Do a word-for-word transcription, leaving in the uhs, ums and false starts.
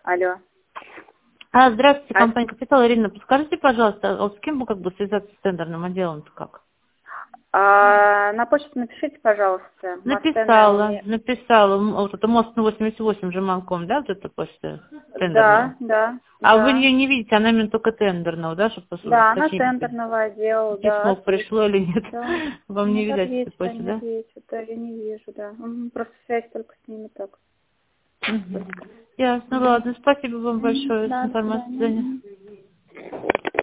Алло. А, здравствуйте, А, компания «Капитал». Ирина, подскажите, пожалуйста, а вот с кем бы как бы связаться с тендерным отделом-то как? а, на почту напишите, пожалуйста. Мастендер Написала, мне... написала. М, Вот это мост на восемьдесят восемь жеманком, да, вот эта почта Да, тендерная? да, А вы да. ее не видите, она именно только тендерного, да, чтобы Да, она уточнить, тендерного отдела, да, письмо пришло ответчик. или нет. Да. Вам не Нет, видать этой ответчика почты, не да? ответит, да, я не вижу, да. Мгм, просто связь только с ними так. Угу. Быстро. Ясно, Мгм. ладно, спасибо вам Мгм, большое за да, до информацию. свидания. До свидания. Мгм.